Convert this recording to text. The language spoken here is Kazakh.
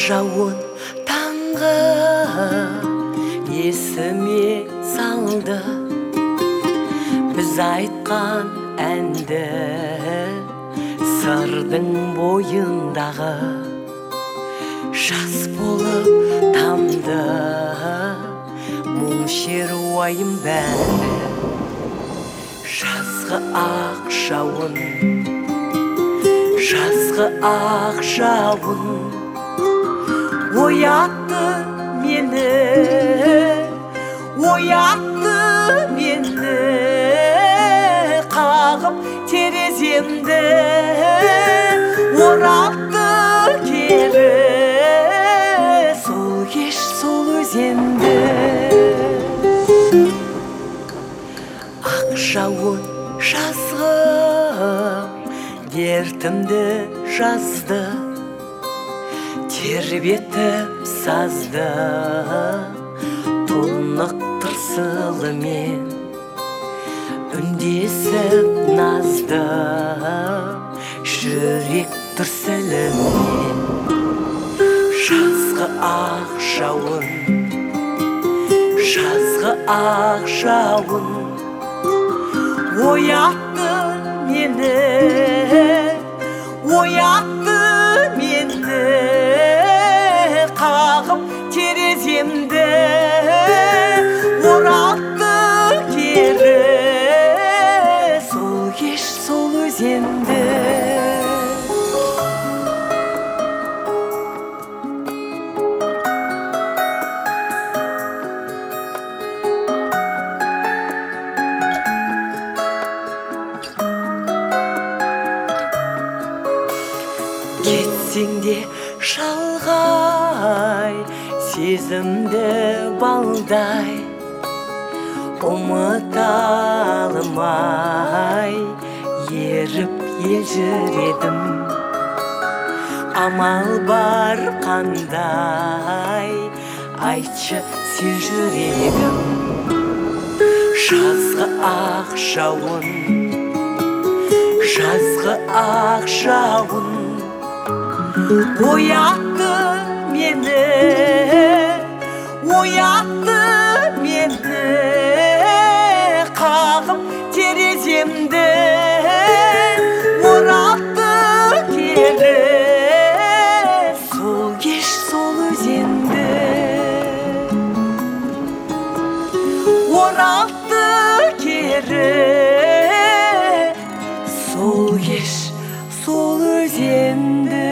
жауын таңғы есіме салды, біз айтқан әнді сырдың бойындағы. Жас болып тамды мұң шер уайым бәрі, жазғы ақ жауын, жазғы ақ жауын оятты мені, оятты мені, қағып тереземді оралды кері, сол кеш сол өзенді. Ақ жауын жазғы дертімді жазды, тербетіп сазды тұнық тырсылымен, үндесіп назды жүрек дүрсілімен. Жазғы ақ жауын, жазғы ақ жауын оятты мені, оятты мені, қағып тереземді оралды кері, сол кеш сол өзенді. Кетсең де шалғай, сезімді балдай, ұмыта алмай еріп елжіредім. Амал бар қандай, айтшы сен жүрегім. Жазғы ақ жауын, жазғы ақ жауын оятты мені, оятты мені, қағып тереземді оралды кері, сол кеш сол өзенді. Оралды кері, сол кеш сол өзенді.